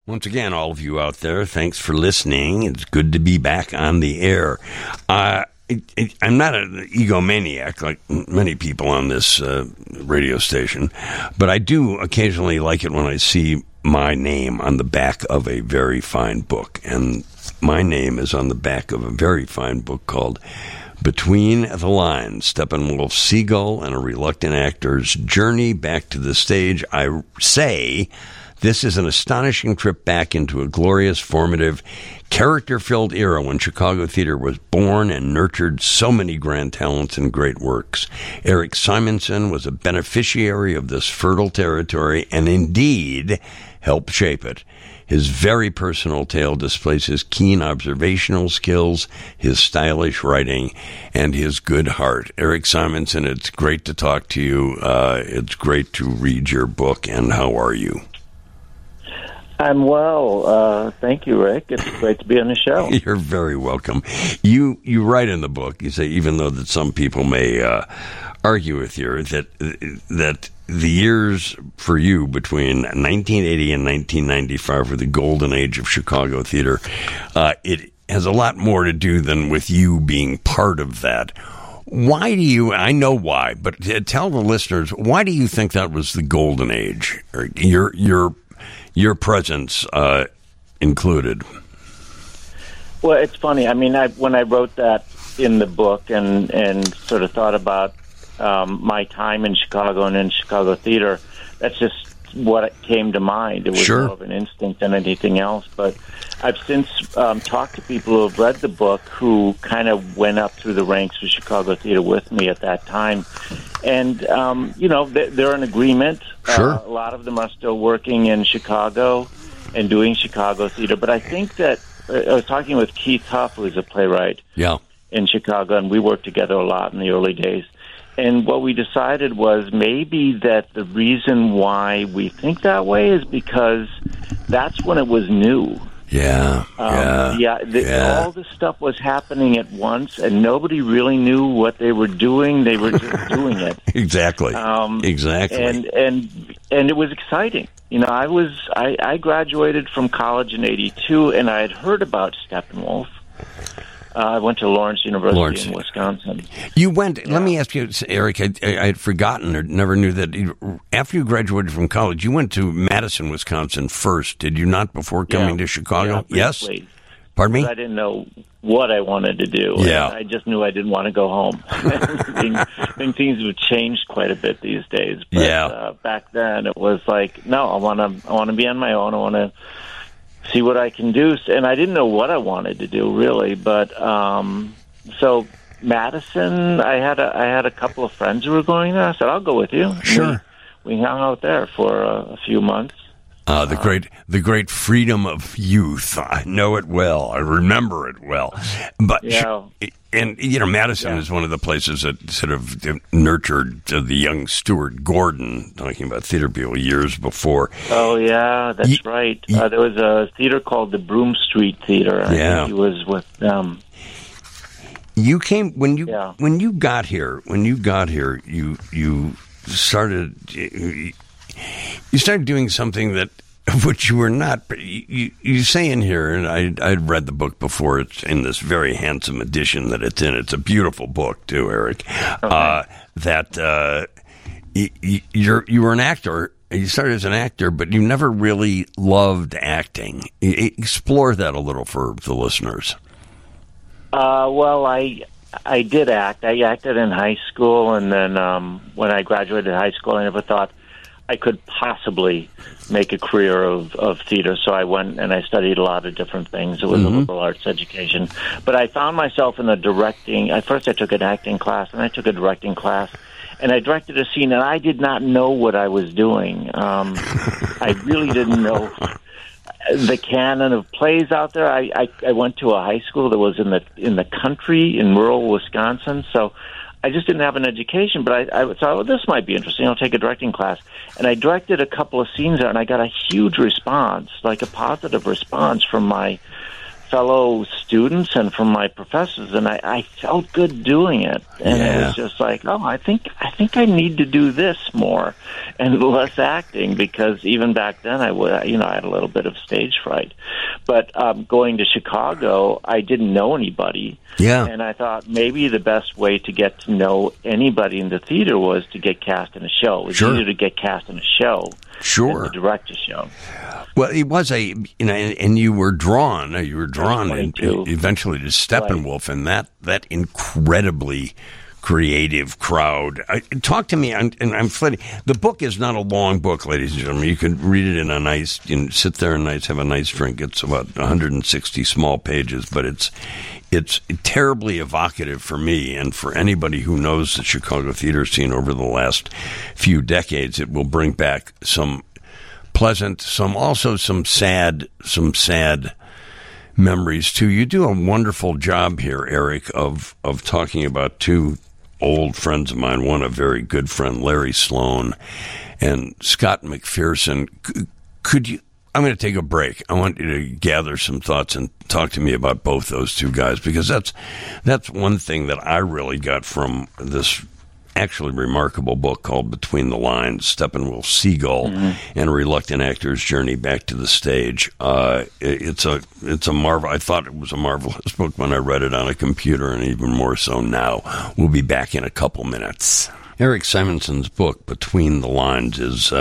Once again, all of you out there, thanks for listening. It's good to be back on the air. I'm not an egomaniac like many people on this radio station, but I do occasionally like it when I see my name on the back of a very fine book. And my name is on the back of a very fine book called Between the Lines, Steppenwolf Seagull and a Reluctant Actor's Journey Back to the Stage. I say this is an astonishing trip back into a glorious, formative, character-filled era when Chicago theater was born and nurtured so many grand talents and great works. Eric Simonson was a beneficiary of this fertile territory and indeed helped shape it. His very personal tale displays his keen observational skills, his stylish writing, and his good heart. Eric Simonson, it's great to talk to you. It's great to read your book, and how are you? I'm well. Thank you, Rick. It's great to be on the show. You're very welcome. You write in the book, you say, even though that some people may argue with you, that the years for you between 1980 and 1995 were the golden age of Chicago theater. It has a lot more to do than with you being part of that. Why do you, I know why, but tell the listeners, why do you think that was the golden age? Or your presence included. Well, it's funny. I mean, when I wrote that in the book and sort of thought about my time in Chicago and in Chicago theater, that's just what came to mind. It was more of an instinct than anything else. But I've since talked to people who have read the book who kind of went up through the ranks of Chicago theater with me at that time. And, they're in agreement. Sure. A lot of them are still working in Chicago and doing Chicago theater. But I think that I was talking with Keith Huff, who is a playwright in Chicago, and we worked together a lot in the early days. And what we decided was maybe that the reason why we think that way is because that's when it was new. All this stuff was happening at once, and nobody really knew what they were doing. They were just doing it. Exactly. And it was exciting. You know, I graduated from college in '82, and I had heard about Steppenwolf. I went to Lawrence University in Wisconsin. You went, let me ask you, Eric, I had forgotten or never knew that after you graduated from college, you went to Madison, Wisconsin first, did you not, before coming to Chicago? Yes? Pardon me? I didn't know what I wanted to do. Yeah. I just knew I didn't want to go home. I think things have changed quite a bit these days. But back then it was like, no, I want to be on my own. I want to see what I can do. And I didn't know what I wanted to do, really. But so Madison, I had a couple of friends who were going there. I said, I'll go with you. Sure. We hung out there for a few months. The great freedom of youth. I know it well. I remember it well. But Madison is one of the places that sort of nurtured the young Stuart Gordon, talking about theater people years before. Oh yeah, that's right. There was a theater called the Broome Street Theater. I think he was with them. You came when you got here. You started doing something that which you were not. You say in here, and I'd read the book before. It's in this very handsome edition that it's in. It's a beautiful book too, Eric. That you were an actor. You started as an actor, but you never really loved acting. Explore that a little for the listeners. Well, I did act. I acted in high school, and then when I graduated high school, I never thought I could possibly make a career of theater. So I went and I studied a lot of different things. It was a liberal arts education. But I found myself in the directing. At first I took an acting class, and I took a directing class. And I directed a scene, and I did not know what I was doing. I really didn't know the canon of plays out there. I went to a high school that was in the country in rural Wisconsin, so I just didn't have an education. But I thought, well, this might be interesting. I'll take a directing class. And I directed a couple of scenes there, and I got a huge response, like a positive response from my fellow students and from my professors, and I felt good doing it. And it was just like, oh, I think I need to do this more and less acting, because even back then I had a little bit of stage fright. But going to Chicago, I didn't know anybody. Yeah. And I thought maybe the best way to get to know anybody in the theater was to get cast in a show. It was easier to get cast in a show than to direct a show. Well, it was and you were drawn eventually to Steppenwolf, and that incredibly creative crowd. Talk to me, and I'm flitting. The book is not a long book, ladies and gentlemen. You can read it in a nice, sit there and have a nice drink. It's about 160 small pages, but it's terribly evocative for me, and for anybody who knows the Chicago theater scene over the last few decades. It will bring back some pleasant, some sad memories too. You do a wonderful job here, Eric, of talking about two old friends of mine. One, a very good friend, Larry Sloan, and Scott McPherson. Could you? I'm going to take a break. I want you to gather some thoughts and talk to me about both those two guys, because that's one thing that I really got from this actually remarkable book called Between the Lines, Steppenwolf Seagull and a Reluctant Actor's Journey Back to the Stage. It's a marvel. I thought it was a marvelous book when I read it on a computer, and even more so now. We'll be back in a couple minutes. Eric Simonson's book, Between the Lines,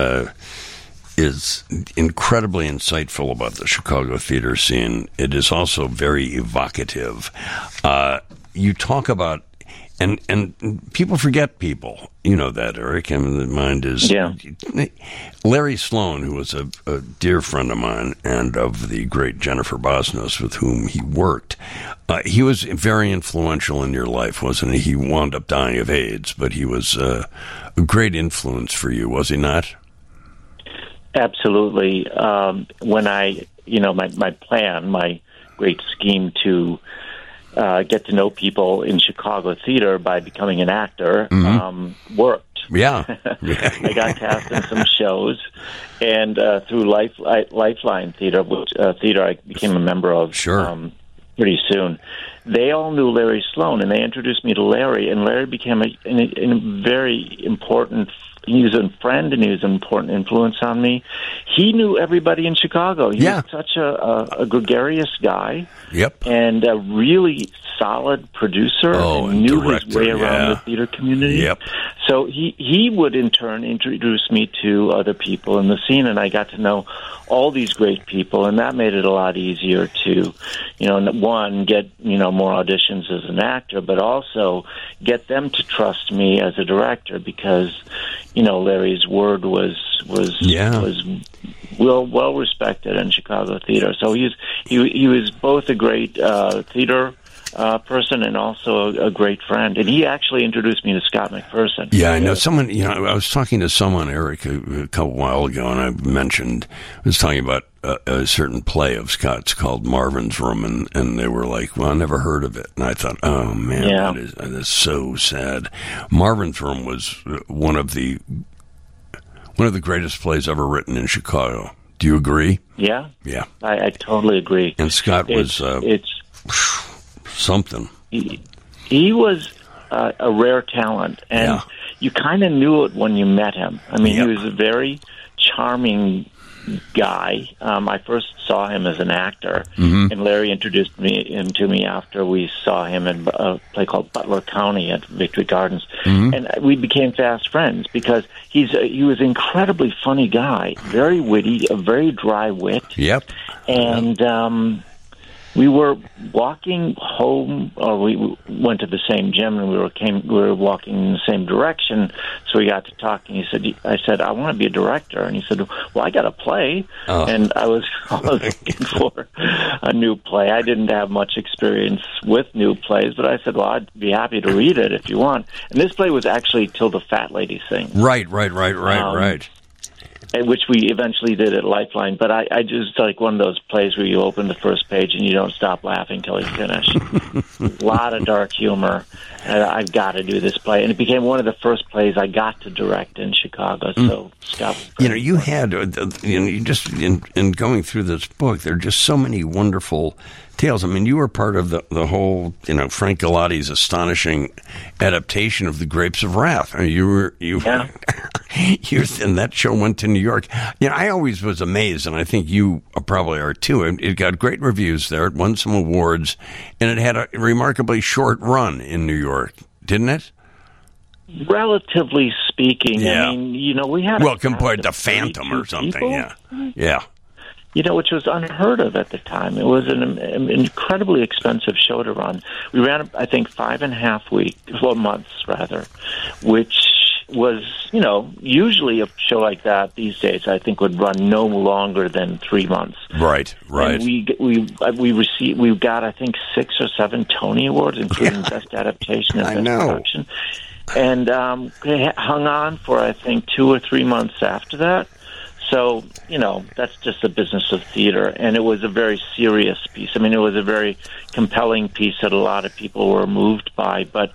is incredibly insightful about the Chicago theater scene. It is also very evocative. You talk about, and people forget people. You know that, Eric. I mean, the mind is... Yeah. Larry Sloan, who was a dear friend of mine, and of the great Jennifer Bosnos, with whom he worked, he was very influential in your life, wasn't he? He wound up dying of AIDS, but he was a great influence for you, was he not? Absolutely. When my plan, my great scheme to get to know people in Chicago theater by becoming an actor worked. Yeah. I got cast in some shows, and through Lifeline Theater, which theater I became a member of pretty soon. They all knew Larry Sloan, and they introduced me to Larry, and Larry became a very important. He was a friend, and he was an important influence on me. He knew everybody in Chicago. He was such a gregarious guy, and a really solid producer, and knew director, his way around the theater community. So he would in turn introduce me to other people in the scene, and I got to know all these great people, and that made it a lot easier to, one, get more auditions as an actor, but also get them to trust me as a director, because Larry's word was well respected in Chicago theater. So he was both a great theater person and also a great friend. And he actually introduced me to Scott McPherson. Yeah, I know someone. I was talking to someone, Eric, a couple while ago, and I was talking about a certain play of Scott's called Marvin's Room, and they were like, "Well, I never heard of it." And I thought, "Oh man, that is so sad." Marvin's Room was one of the greatest plays ever written in Chicago. Do you agree? Yeah. I totally agree. And Scott was something. He was a rare talent, and you kind of knew it when you met him. I mean, he was a very charming guy. I first saw him as an actor, and Larry introduced him to me after we saw him in a play called Butler County at Victory Gardens, and we became fast friends because he was an incredibly funny guy, very witty, a very dry wit, and we were walking home, or we went to the same gym, and we were walking in the same direction. So we got to talking. I said, I want to be a director, and he said, well, I got a play, and I was looking for a new play. I didn't have much experience with new plays, but I said, well, I'd be happy to read it if you want. And this play was actually Till the Fat Lady Sings. Right. which we eventually did at Lifeline. But I just like one of those plays where you open the first page and you don't stop laughing till you finish. A lot of dark humor. And I've got to do this play. And it became one of the first plays I got to direct in Chicago. So, Scott. You had, you just, in going through this book, there are just so many wonderful tales. I mean, you were part of the whole, Frank Galati's astonishing adaptation of The Grapes of Wrath. I mean, Yeah. And that show went to New York. I always was amazed, and I think you probably are too. It got great reviews there. It won some awards, and it had a remarkably short run in New York, didn't it? Relatively speaking, yeah. I mean, we had compared to Phantom or something, people. Yeah. Which was unheard of at the time. It was an incredibly expensive show to run. We ran, I think, 5.5 months, which was, usually a show like that these days, I think, would run no longer than 3 months. Right. And we got, I think, 6 or 7 Tony Awards, including Best Adaptation and Best Production. And hung on for, I think, 2 or 3 months after that. So, that's just the business of theater. And it was a very serious piece. I mean, it was a very compelling piece that a lot of people were moved by. But,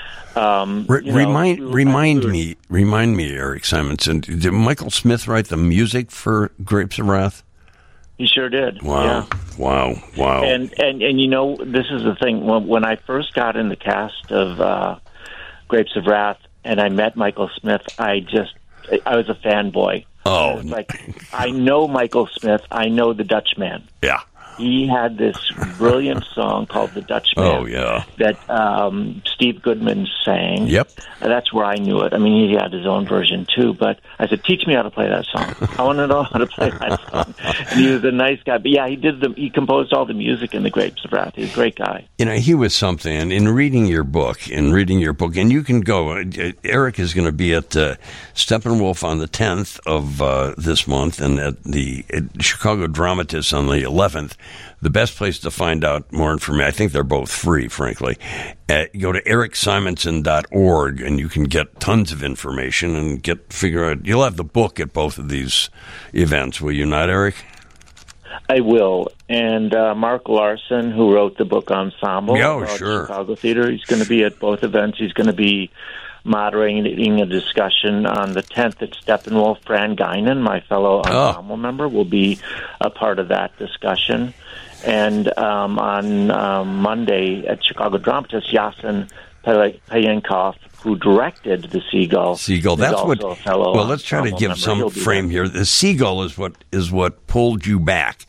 remind me, Eric Simonson, did Michael Smith write the music for Grapes of Wrath? He sure did. Wow. Yeah. Wow. And this is the thing. When I first got in the cast of Grapes of Wrath and I met Michael Smith, I was a fanboy. Oh, I know Michael Smith. I know the Dutchman. Yeah. He had this brilliant song called The Dutchman. Oh, yeah. That Steve Goodman sang. Yep. That's where I knew it. I mean, he had his own version, too. But I said, teach me how to play that song. I want to know how to play that song. And he was a nice guy. But, yeah, he composed all the music in The Grapes of Wrath. He's a great guy. He was something. And in reading your book, and you can go, Eric is going to be at Steppenwolf on the 10th of this month and at the Chicago Dramatists on the 11th. The best place to find out more information, I think they're both free, frankly. Go to ericsimonson.org and you can get tons of information and figure out. You'll have the book at both of these events, will you not, Eric? I will. And Mark Larson, who wrote the book Ensemble about Chicago Theater, he's going to be at both events. He's going to be moderating a discussion on the 10th at Steppenwolf. Fran Guinan, my fellow ensemble member, will be a part of that discussion. And on Monday at Chicago Dramatists, Yasin Payenkov, who directed The Seagull. That's what. Well, let's try to give some frame here. The Seagull is what pulled you back.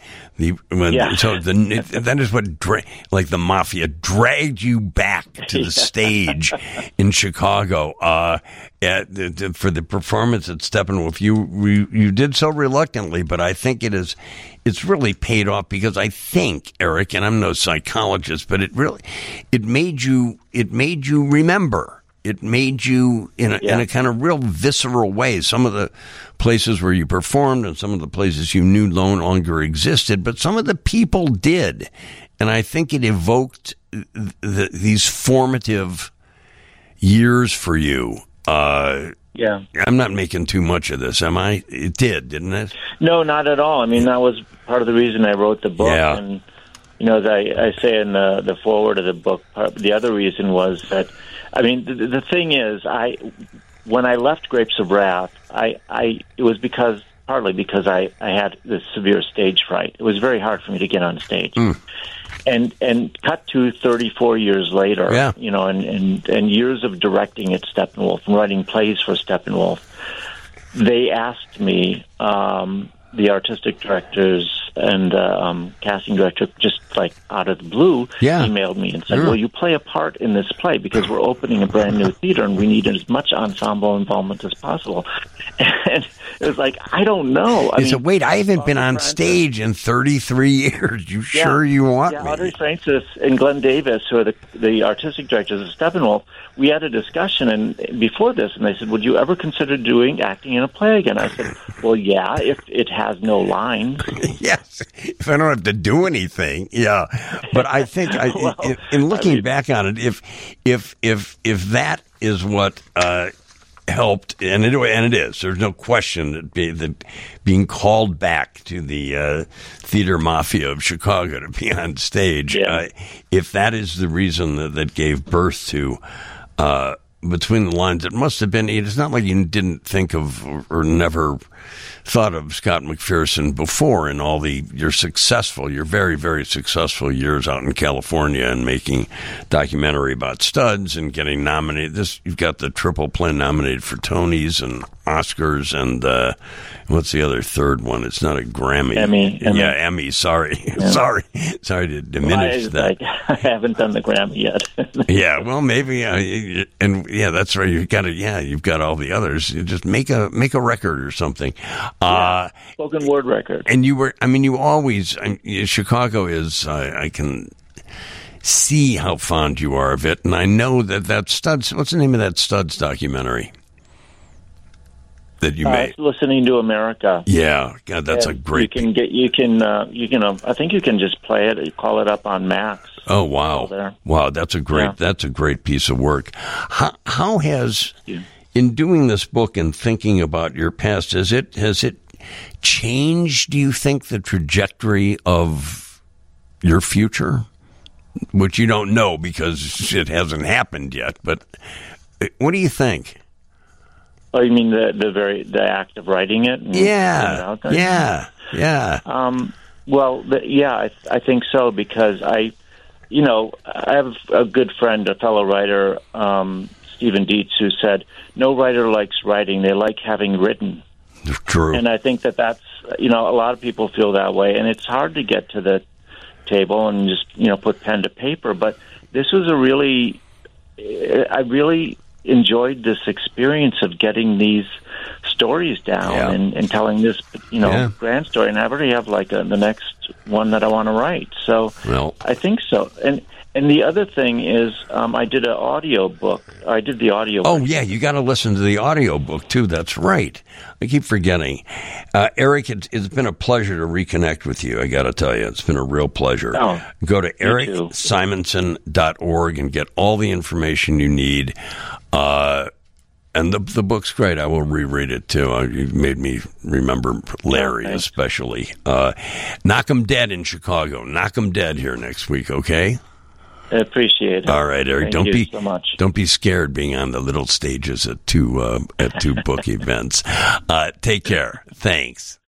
That is what, like the mafia, dragged you back to the stage in Chicago for the performance at Steppenwolf. You did so reluctantly, but I think it's really paid off because I think, Eric, and I'm no psychologist, but it made you remember. It made you, in a kind of real visceral way, some of the places where you performed and some of the places you knew no longer existed, but some of the people did. And I think it evoked these formative years for you. I'm not making too much of this, am I? It did, didn't it? No, not at all. I mean, that was part of the reason I wrote the book. Yeah. And, as I say in the foreword of the book, the other reason was that, I mean, the thing is, when I left Grapes of Wrath, it was partly because I had this severe stage fright. It was very hard for me to get on stage. And cut to 34 years later, and years of directing at Steppenwolf and writing plays for Steppenwolf, they asked me, the artistic directors and casting director, just like out of the blue, emailed me and said, will you play a part in this play? Because we're opening a brand new theater and we need as much ensemble involvement as possible. And it was like, I don't know. I haven't been on stage in 33 years. You sure you want me? Audrey Francis and Glenn Davis, who are the artistic directors of Steppenwolf, we had a discussion before this, and they said, would you ever consider acting in a play again? I said, well, yeah, if it has no lines. Yes, if I don't have to do anything, yeah. But I think, in looking back on it, if that is what helped, and it is. There's no question that being called back to the theater mafia of Chicago to be on stage, if that is the reason that gave birth to Between the Lines, it must have been. It's not like you didn't think of or never thought of Scott McPherson before in all your very, very successful years out in California and making documentary about studs and getting nominated. You've got the triple play nominated for Tonys and Oscars and what's the other third one? It's not a Grammy. Emmy. Yeah, Emmy. Sorry. Yeah. Sorry to diminish that. I haven't done the Grammy yet. Yeah, well, maybe, and yeah, that's right. You've got all the others. You just make a record or something. Spoken word record. And you always, Chicago is, I can see how fond you are of it, and I know that Studs, what's the name of that Studs documentary that you made? Listening to America. Yeah, God, that's a great. You can. I think you can just play it. You call it up on Max. Oh wow, wow, that's a great piece of work. How has in doing this book and thinking about your past, has it changed? Do you think the trajectory of your future, which you don't know because it hasn't happened yet? But what do you think? Oh, you mean the act of writing it? Yeah. Well, I think so because I have a good friend, a fellow writer, Stephen Dietz, who said, "No writer likes writing; they like having written." True. And I think that's a lot of people feel that way, and it's hard to get to the table and just put pen to paper. But this was I really enjoyed this experience of getting these stories down and telling this grand story, and I already have the next one that I want to write. So I think so. And the other thing is, I did the audio book. Oh, yeah, you got to listen to the audio book, too. That's right. I keep forgetting. Eric, it's been a pleasure to reconnect with you, I got to tell you. It's been a real pleasure. Oh, go to ericsimonson.org and get all the information you need. And the book's great. I will reread it, too. You made me remember Larry, especially. Knock 'em Dead in Chicago. Knock 'em Dead here next week, okay? I appreciate it. All right, Eric. Thank you so much. Don't be scared being on the little stages at two book events. Take care. Thanks.